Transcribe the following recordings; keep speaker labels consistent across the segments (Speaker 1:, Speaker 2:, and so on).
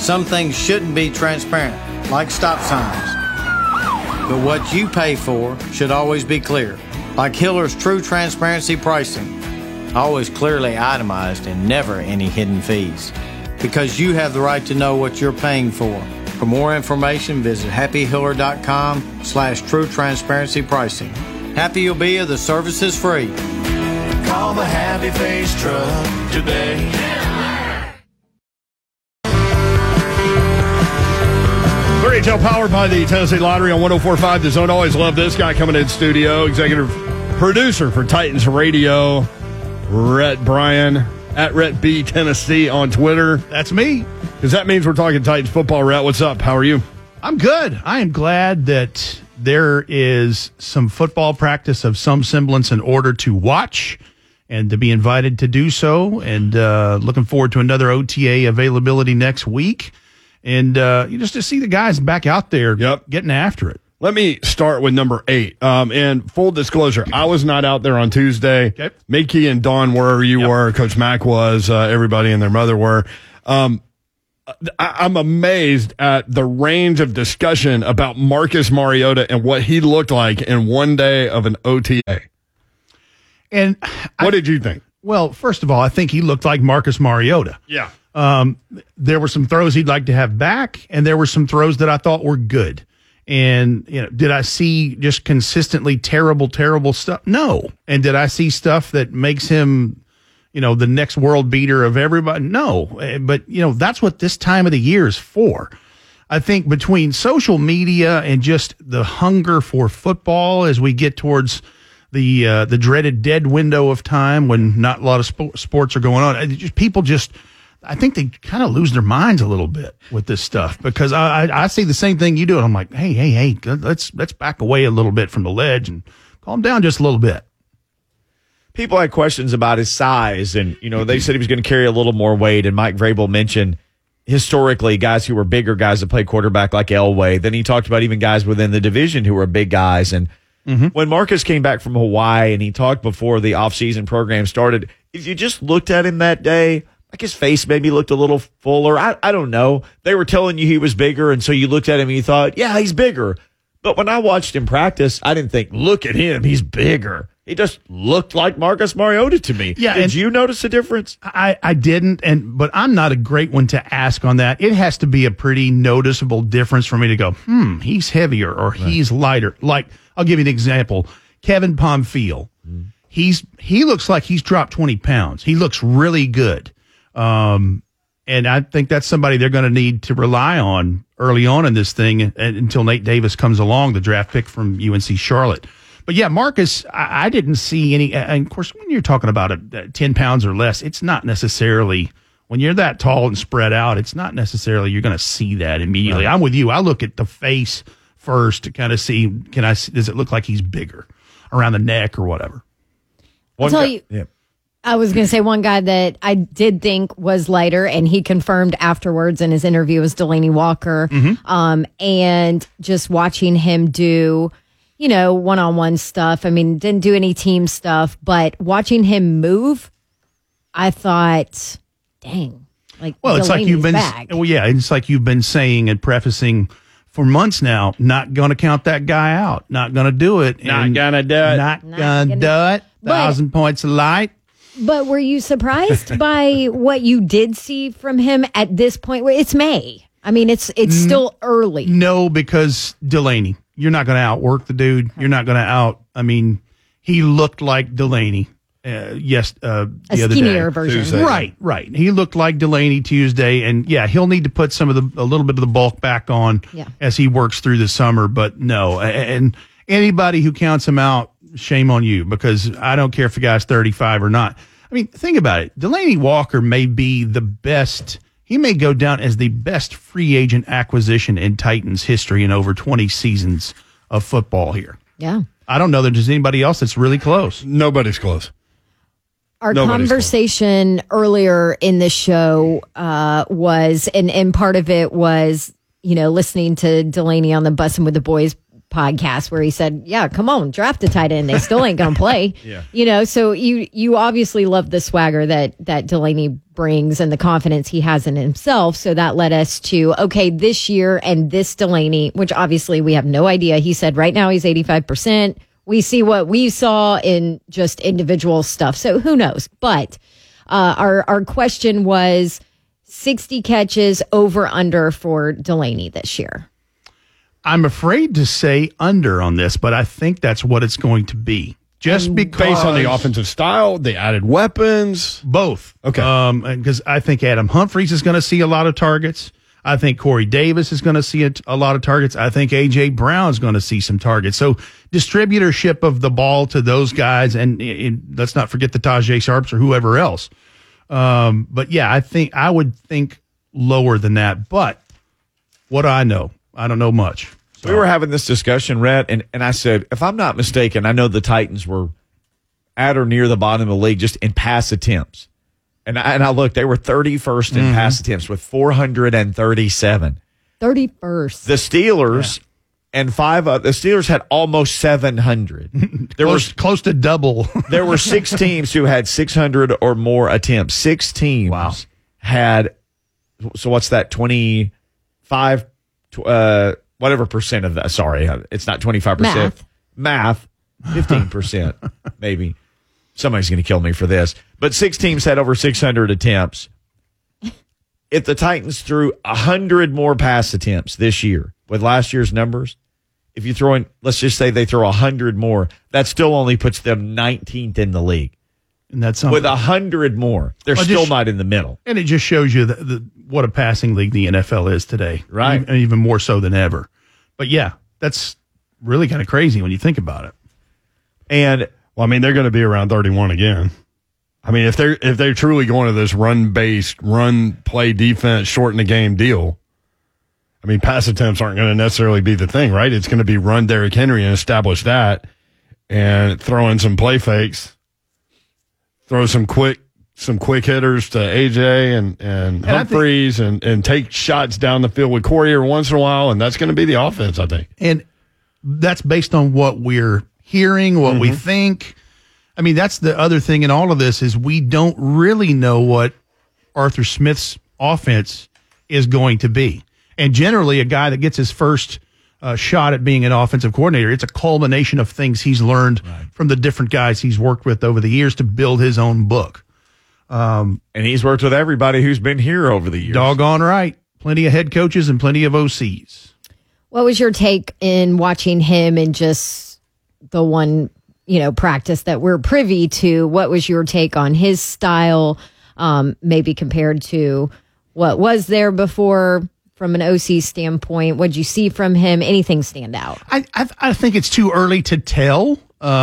Speaker 1: Some things shouldn't be transparent, like stop signs. But what you pay for should always be clear, like Hiller's True Transparency Pricing. Always clearly itemized and never any hidden fees. Because you have the right to know what you're paying for. For more information, visit happyhiller.com/true transparency pricing. Happy you'll be if the service is free.
Speaker 2: Call the Happy Face Truck today.
Speaker 3: HL powered by the Tennessee Lottery on 104.5 The Zone. Always love this guy coming in studio. Executive producer for Titans Radio, Rhett Bryan, at Rhett B Tennessee on Twitter.
Speaker 4: That's me.
Speaker 3: Because that means we're talking Titans football. Rhett, what's up? How are you?
Speaker 4: I'm good. I am glad that there is some football practice of some semblance in order to watch and to be invited to do so. And looking forward to another OTA availability next week. And just to see the guys back out there getting after it.
Speaker 3: Let me start with number 8. And full disclosure, I was not out there on Tuesday.
Speaker 4: Okay.
Speaker 3: Mickey and Dawn were, you were, Coach Mack was, everybody and their mother were. I'm amazed at the range of discussion about Marcus Mariota and what he looked like in one day of an OTA.
Speaker 4: And
Speaker 3: what did you think?
Speaker 4: Well, first of all, I think he looked like Marcus Mariota.
Speaker 3: Yeah.
Speaker 4: There were some throws he'd like to have back, and there were some throws that I thought were good. And, did I see just consistently terrible stuff? No. And did I see stuff that makes him, the next world beater of everybody? No. But, that's what this time of the year is for. I think between social media and just the hunger for football as we get towards the dreaded dead window of time when not a lot of sports are going on, I think they kind of lose their minds a little bit with this stuff because I see the same thing you do. And I'm like, hey, let's back away a little bit from the ledge and calm down just a little bit.
Speaker 5: People had questions about his size, and they said he was going to carry a little more weight. And Mike Vrabel mentioned historically guys who were bigger guys that played quarterback like Elway. Then he talked about even guys within the division who were big guys. And when Marcus came back from Hawaii and he talked before the offseason program started, if you just looked at him that day, like his face maybe looked a little fuller. I don't know. They were telling you he was bigger, and so you looked at him and you thought, yeah, he's bigger. But when I watched him practice, I didn't think, look at him, he's bigger. He just looked like Marcus Mariota to me.
Speaker 4: Yeah,
Speaker 5: Did you notice a difference?
Speaker 4: I didn't, but I'm not a great one to ask on that. It has to be a pretty noticeable difference for me to go, he's heavier or he's lighter. Like, I'll give you an example. Kevin Pomfield. He looks like he's dropped 20 pounds. He looks really good. And I think that's somebody they're going to need to rely on early on in this thing until Nate Davis comes along, the draft pick from UNC Charlotte. But yeah, Marcus, I didn't see any. And of course, when you're talking about 10 pounds or less, it's not necessarily when you're that tall and spread out. It's not necessarily you're going to see that immediately. Right. I'm with you. I look at the face first to kind of see. Does it look like he's bigger around the neck or whatever?
Speaker 6: I'll tell you. Yeah. I was going to say one guy that I did think was lighter, and he confirmed afterwards in his interview, was Delanie Walker. And just watching him do, one-on-one stuff. I mean, didn't do any team stuff, but watching him move, I thought, dang.
Speaker 4: Well, it's like you've been, it's like you've been saying and prefacing for months now, not going to count that guy out, not going to do it.
Speaker 3: Not going to do it.
Speaker 4: Not going to do it. 1,000 points of light.
Speaker 6: But were you surprised by what you did see from him at this point? It's May. I mean, it's still early.
Speaker 4: No, because Delanie, you're not going to outwork the dude. You're not going to he looked like Delanie. The other
Speaker 6: skinnier
Speaker 4: day.
Speaker 6: version.
Speaker 3: Tuesday.
Speaker 4: Right. He looked like Delanie Tuesday, and he'll need to put a little bit of the bulk back on as he works through the summer. But no, and anybody who counts him out, shame on you, because I don't care if the guy's 35 or not. I mean, think about it. Delanie Walker may be the best. He may go down as the best free agent acquisition in Titans history in over 20 seasons of football here.
Speaker 6: Yeah.
Speaker 4: I don't know that there's anybody else that's really close.
Speaker 3: Nobody's close.
Speaker 6: Our conversation earlier in the show was, and part of it was, listening to Delanie on the Bussin' with the Boys podcast where he said, yeah, come on, draft a tight end. They still ain't going to play. So you obviously love the swagger that Delaney brings and the confidence he has in himself. So that led us to, okay, this year and this Delaney, which obviously we have no idea. He said right now he's 85%. We see what we saw in just individual stuff. So who knows? But our question was 60 catches over under for Delaney this year.
Speaker 4: I'm afraid to say under on this, but I think that's what it's going to be. Just because
Speaker 3: based on the offensive style, the added weapons,
Speaker 4: both.
Speaker 3: Okay,
Speaker 4: because I think Adam Humphries is going to see a lot of targets. I think Corey Davis is going to see a lot of targets. I think A.J. Brown is going to see some targets. So distributorship of the ball to those guys, and let's not forget the Tajay Sharps or whoever else. But yeah, I would think lower than that. But what do I know? I don't know much. So.
Speaker 5: We were having this discussion, Rhett, and I said, if I'm not mistaken, I know the Titans were at or near the bottom of the league just in pass attempts. And I looked, they were 31st in pass attempts with 437.
Speaker 6: 31st.
Speaker 5: The Steelers and the Steelers had almost 700. There
Speaker 4: was close to double.
Speaker 5: There were 6 teams who had 600 or more attempts. 6 teams had, so what's that, 25, whatever percent of that. Sorry, it's not 25%. Math 15%, maybe. Somebody's going to kill me for this. But 6 teams had over 600 attempts. If the Titans threw 100 more pass attempts this year with last year's numbers, if you throw in, let's just say they throw 100 more, that still only puts them 19th in the league.
Speaker 4: And that's
Speaker 5: with 100 more, they're still not in the middle.
Speaker 4: And it just shows you what a passing league the NFL is today,
Speaker 5: right?
Speaker 4: And even more so than ever. But yeah, that's really kind of crazy when you think about it.
Speaker 5: And
Speaker 3: well, I mean, they're going to be around 31 again. I mean, if they're truly going to this run-based, run-play defense, shorten the game deal, I mean, pass attempts aren't going to necessarily be the thing, right? It's going to be run Derrick Henry and establish that, and throw in some play fakes, throw some quick hitters to AJ and Humphries and take shots down the field with Corey every once in a while, and that's going to be the offense, I think.
Speaker 4: And that's based on what we're hearing, what we think. I mean, that's the other thing in all of this is we don't really know what Arthur Smith's offense is going to be. And generally, a guy that gets his first shot at being an offensive coordinator, it's a culmination of things he's learned from the different guys he's worked with over the years to build his own book.
Speaker 5: And he's worked with everybody who's been here over the years.
Speaker 4: Doggone right. Plenty of head coaches and plenty of OCs.
Speaker 6: What was your take in watching him and just the one, practice that we're privy to? What was your take on his style, maybe compared to what was there before from an OC standpoint? What'd you see from him? Anything stand out?
Speaker 4: I think it's too early to tell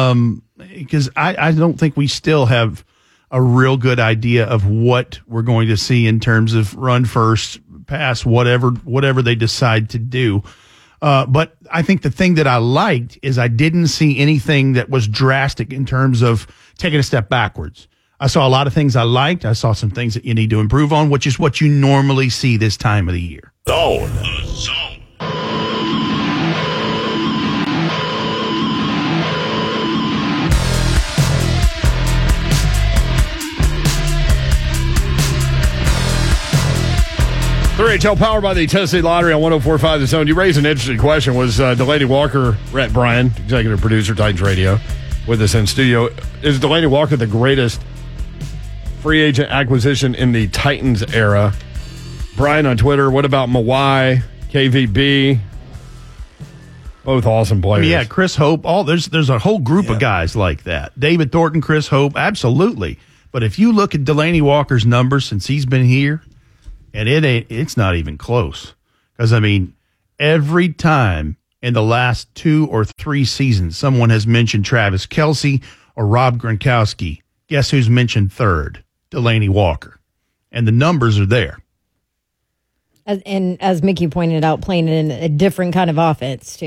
Speaker 4: because I don't think we still have a real good idea of what we're going to see in terms of run first, pass, whatever they decide to do. But I think the thing that I liked is I didn't see anything that was drastic in terms of taking a step backwards. I saw a lot of things I liked. I saw some things that you need to improve on, which is what you normally see this time of the year.
Speaker 2: Zone.
Speaker 3: HL powered by the Tennessee Lottery on 104.5 The Zone. You raised an interesting question. Was Delaney Walker, Rhett Bryan, executive producer, Titans Radio, with us in studio. Is Delaney Walker the greatest free agent acquisition in the Titans era? Brian on Twitter, what about Mawai, KVB? Both awesome players.
Speaker 4: I mean, Chris Hope. There's a whole group of guys like that. David Thornton, Chris Hope, absolutely. But if you look at Delaney Walker's numbers since he's been here, and it's not even close. Because, I mean, every time in the last 2 or 3 seasons someone has mentioned Travis Kelce or Rob Gronkowski, guess who's mentioned third? Delaney Walker. And the numbers are there.
Speaker 6: And as Mickey pointed out, playing in a different kind of offense, too.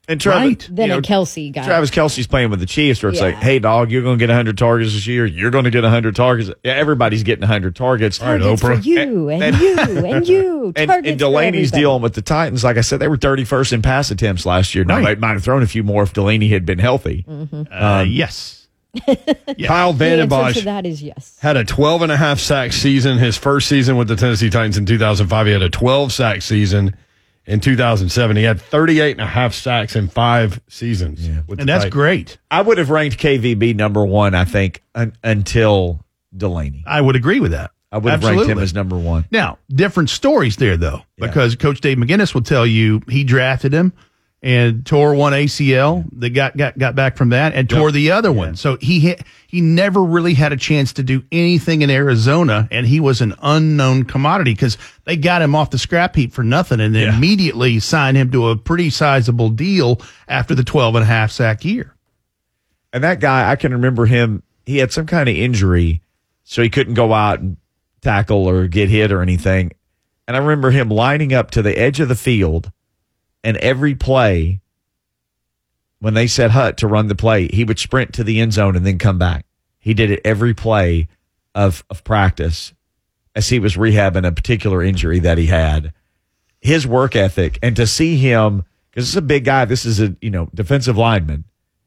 Speaker 5: And Travis,
Speaker 6: than a Kelsey guy.
Speaker 5: Travis Kelce's playing with the Chiefs, where it's
Speaker 6: Yeah.
Speaker 5: like, hey, dog, you're going to get 100 targets this year. You're going to get 100 targets. Yeah, everybody's getting 100 targets.
Speaker 6: Targets for you and you and you.
Speaker 5: And Delaney's dealing with the Titans. Like I said, they were 31st in pass attempts last year. Now, they might have thrown a few more if Delaney had been healthy.
Speaker 4: Yes.
Speaker 3: Kyle
Speaker 6: The
Speaker 3: Van
Speaker 6: answer
Speaker 3: Bosch
Speaker 6: to that is yes.
Speaker 3: had a 12.5 sack season his first season with the Tennessee Titans in 2005. He had a 12 sack season in 2007. He had 38.5 sacks in 5 seasons. With
Speaker 4: And
Speaker 3: the
Speaker 4: that's
Speaker 3: Titans.
Speaker 4: great.
Speaker 5: I would have ranked KVB number 1, I think, until Delaney.
Speaker 4: I would agree with that.
Speaker 5: I would have ranked him as number 1.
Speaker 4: Now, different stories there, though, because Coach Dave McGinnis will tell you he drafted him and tore one ACL. They got back from that and tore the other one. So he never really had a chance to do anything in Arizona, and he was an unknown commodity because they got him off the scrap heap for nothing and then immediately signed him to a pretty sizable deal after the 12.5 sack year.
Speaker 5: And that guy, I can remember him, he had some kind of injury, so he couldn't go out and tackle or get hit or anything. And I remember him lining up to the edge of the field, and every play, when they said hut to run the play, he would sprint to the end zone and then come back. He did it every play of practice as he was rehabbing a particular injury that he had. His work ethic, and to see him, because this is a big guy, this is a defensive lineman.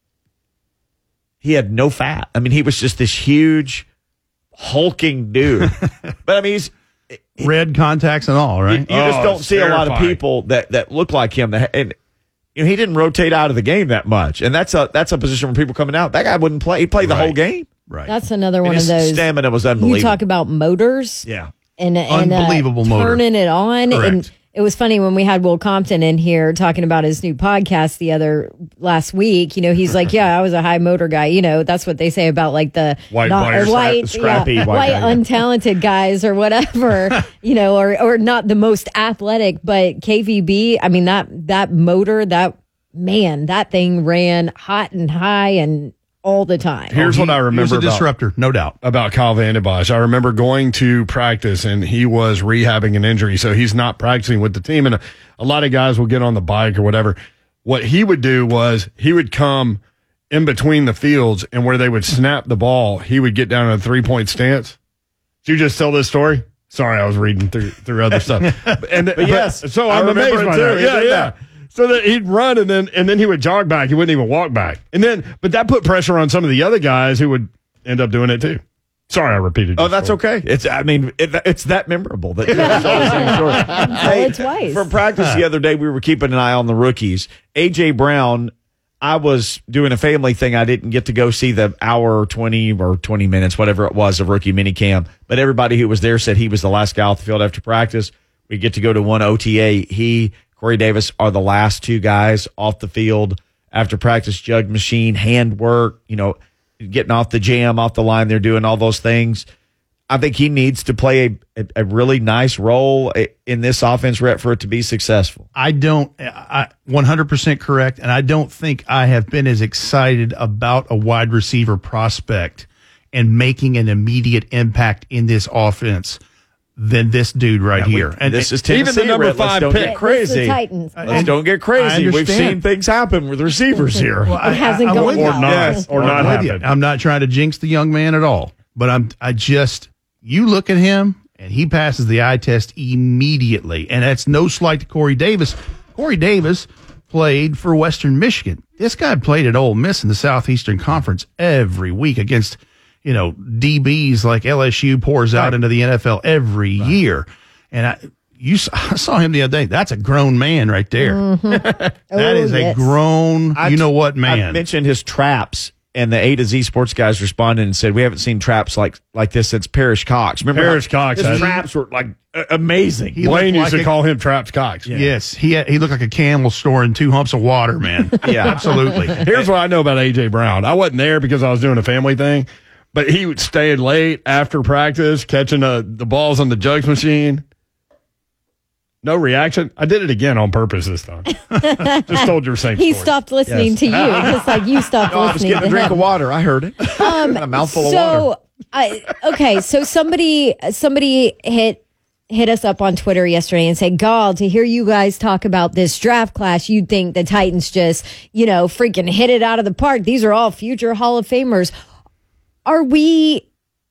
Speaker 5: He had no fat. I mean, he was just this huge, hulking dude. But I mean, he's
Speaker 4: Red contacts and all, right?
Speaker 5: You just don't see a lot of people that look like him. And he didn't rotate out of the game that much. And that's a position where people coming out. That guy wouldn't play. He played the whole game.
Speaker 4: Right.
Speaker 6: That's another one
Speaker 5: And
Speaker 6: of
Speaker 5: his
Speaker 6: those.
Speaker 5: stamina was unbelievable.
Speaker 6: You talk about motors.
Speaker 5: Yeah.
Speaker 6: And
Speaker 4: Unbelievable motor.
Speaker 6: turning it on.
Speaker 4: Correct.
Speaker 6: And it was funny when we had Will Compton in here talking about his new podcast last week. He's like, yeah, I was a high motor guy. That's what they say about like the
Speaker 3: White,
Speaker 5: scrappy white
Speaker 6: white
Speaker 5: guy.
Speaker 6: untalented guys or whatever, or not the most athletic. But KVB, I mean, that motor, that thing ran hot and high and all the time.
Speaker 3: Here's what I remember
Speaker 4: He was a disruptor, no doubt.
Speaker 3: about Kyle Van Bosch. I remember going to practice, and he was rehabbing an injury, so he's not practicing with the team. And a lot of guys will get on the bike or whatever. What he would do was he would come in between the fields, and where they would snap the ball, he would get down in a 3-point stance. Did you just tell this story? Sorry, I was reading through other stuff. But
Speaker 5: yes,
Speaker 3: so
Speaker 5: I
Speaker 3: I'm
Speaker 5: remember
Speaker 3: amazed
Speaker 5: it
Speaker 3: by
Speaker 5: too.
Speaker 3: that.
Speaker 5: He did that.
Speaker 3: So that he'd run and then he would jog back. He wouldn't even walk back. But that put pressure on some of the other guys who would end up doing it too. Sorry, I repeated.
Speaker 5: Oh, that's okay. It's that memorable that you tell the same story.
Speaker 6: Tell it twice.
Speaker 5: For practice the other day, we were keeping an eye on the rookies. AJ Brown, I was doing a family thing. I didn't get to go see the hour 20 or 20 minutes, whatever it was, of rookie minicamp. But everybody who was there said he was the last guy off the field after practice. We get to go to one OTA. Corey Davis are the last 2 guys off the field after practice. Jug machine, hand work, getting off the jam, off the line. They're doing all those things. I think he needs to play a really nice role in this offense, Rhett, for it to be successful.
Speaker 4: I 100% correct, and I don't think I have been as excited about a wide receiver prospect and making an immediate impact in this offense than this dude here.
Speaker 5: And this is Tennessee.
Speaker 3: even the number
Speaker 5: Rhett, let's
Speaker 3: 5
Speaker 5: don't
Speaker 3: pick.
Speaker 5: get
Speaker 6: It's
Speaker 5: crazy.
Speaker 6: the Titans.
Speaker 5: Let's don't get
Speaker 4: I
Speaker 5: crazy. We've
Speaker 4: understand.
Speaker 5: seen things happen with receivers here.
Speaker 4: Well,
Speaker 6: It hasn't gone
Speaker 4: with you.
Speaker 6: well.
Speaker 5: Yes,
Speaker 3: or not
Speaker 4: I'm with you.
Speaker 3: happen.
Speaker 4: I'm not trying to jinx the young man at all, but you look at him and he passes the eye test immediately. And that's no slight to Corey Davis. Corey Davis played for Western Michigan. This guy played at Ole Miss in the Southeastern Conference every week against, DBs like LSU pours out into the NFL every year. And I saw him the other day. That's a grown man right there. That is a grown, man.
Speaker 5: I mentioned his traps, and the A to Z Sports guys responded and said, we haven't seen traps like this since Parrish Cox. Remember
Speaker 3: Parrish Cox,
Speaker 5: his traps were like amazing.
Speaker 3: Blaine used
Speaker 4: like
Speaker 3: to call him Traps Cox.
Speaker 4: Yes, he looked like a camel storing 2 humps of water, man.
Speaker 5: Yeah.
Speaker 4: Absolutely.
Speaker 3: Here's what I know about A.J. Brown. I wasn't there because I was doing a family thing, but he would stay late after practice, catching the balls on the jugs machine. No reaction. I did it again on purpose this time. Just told your same
Speaker 6: He
Speaker 3: story.
Speaker 6: stopped listening to you, just like you stopped
Speaker 5: I was
Speaker 6: listening
Speaker 5: getting
Speaker 6: to
Speaker 5: a drink
Speaker 6: him.
Speaker 5: of water. I heard it. A mouthful of water.
Speaker 6: So somebody hit hit us up on Twitter yesterday and said, "God, to hear you guys talk about this draft class, you'd think the Titans just, freaking hit it out of the park. These are all future Hall of Famers." Are we,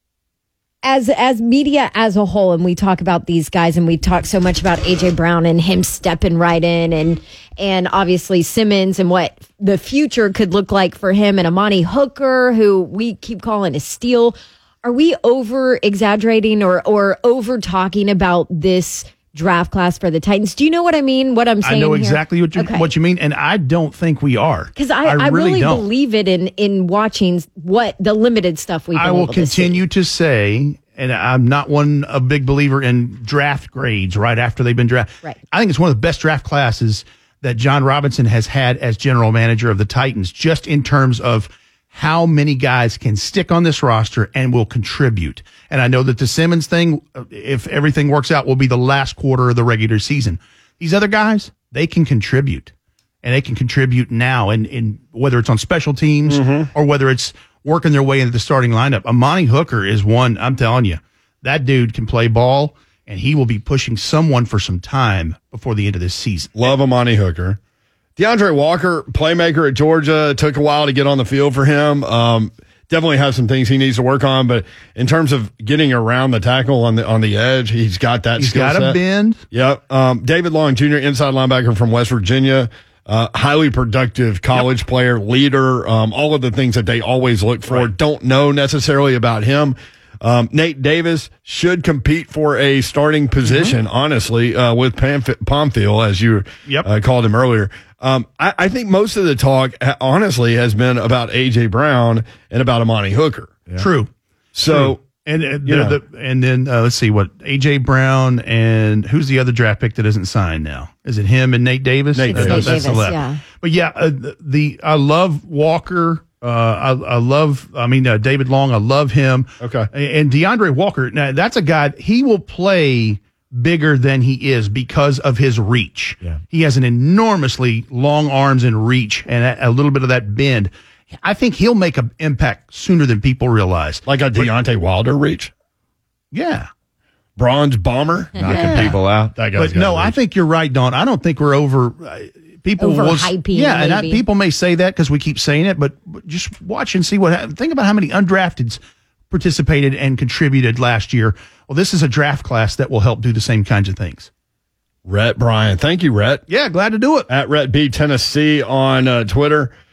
Speaker 6: as media as a whole, and we talk about these guys, and we talk so much about A.J. Brown and him stepping right in, and obviously Simmons and what the future could look like for him, and Amani Hooker, who we keep calling a steal. Are we over exaggerating or over talking about this draft class for the Titans? Do you know what I mean? What I'm saying?
Speaker 4: I know
Speaker 6: here?
Speaker 4: exactly what you mean, and I don't think we are.
Speaker 6: Because I really believe it in watching what the limited stuff we've been able to see.
Speaker 4: I will continue to say, and I'm not a big believer in draft grades right after they've been drafted.
Speaker 6: Right.
Speaker 4: I think it's one of the best draft classes that John Robinson has had as general manager of the Titans, just in terms of how many guys can stick on this roster and will contribute. And I know that the Simmons thing, if everything works out, will be the last quarter of the regular season. These other guys, they can contribute, and they can contribute now, and whether it's on special teams or whether it's working their way into the starting lineup. Amani Hooker is one, I'm telling you, that dude can play ball, and he will be pushing someone for some time before the end of this season.
Speaker 3: Love Amani Hooker. DeAndre Walker, playmaker at Georgia, took a while to get on the field for him. Definitely has some things he needs to work on, but in terms of getting around the tackle on the edge, he's got that skill set.
Speaker 4: He's got a bend.
Speaker 3: Yep. David Long Jr., inside linebacker from West Virginia, highly productive college player, leader, all of the things that they always look for. Right. Don't know necessarily about him. Nate Davis should compete for a starting position, honestly, with Pamphile, as you called him earlier. I think most of the talk, honestly, has been about A.J. Brown and about Amani Hooker.
Speaker 4: Yeah. True.
Speaker 3: So,
Speaker 4: and then let's see what A.J. Brown and who's the other draft pick that isn't signed now? Is it him and Nate Davis?
Speaker 6: Nate Davis, yeah.
Speaker 4: But yeah, I love Walker. David Long, I love him.
Speaker 3: Okay.
Speaker 4: And DeAndre Walker, now that's a guy, he will play bigger than he is because of his reach.
Speaker 5: Yeah.
Speaker 4: He has an enormously long arms and reach and a little bit of that bend. I think he'll make an impact sooner than people realize.
Speaker 3: Like a Deontay Wilder reach?
Speaker 4: Yeah.
Speaker 3: Bronze bomber?
Speaker 5: Knocking people out.
Speaker 3: That guy's
Speaker 4: But no, I think you're right, Dawn. I don't think we're over... People
Speaker 6: overhyping.
Speaker 4: Yeah, and people may say that because we keep saying it, but just watch and see what happens. Think about how many undrafteds participated and contributed last year. Well, this is a draft class that will help do the same kinds of things.
Speaker 3: Rhett Bryan. Thank you, Rhett.
Speaker 4: Yeah, glad to do it.
Speaker 3: At Rhett B Tennessee on Twitter.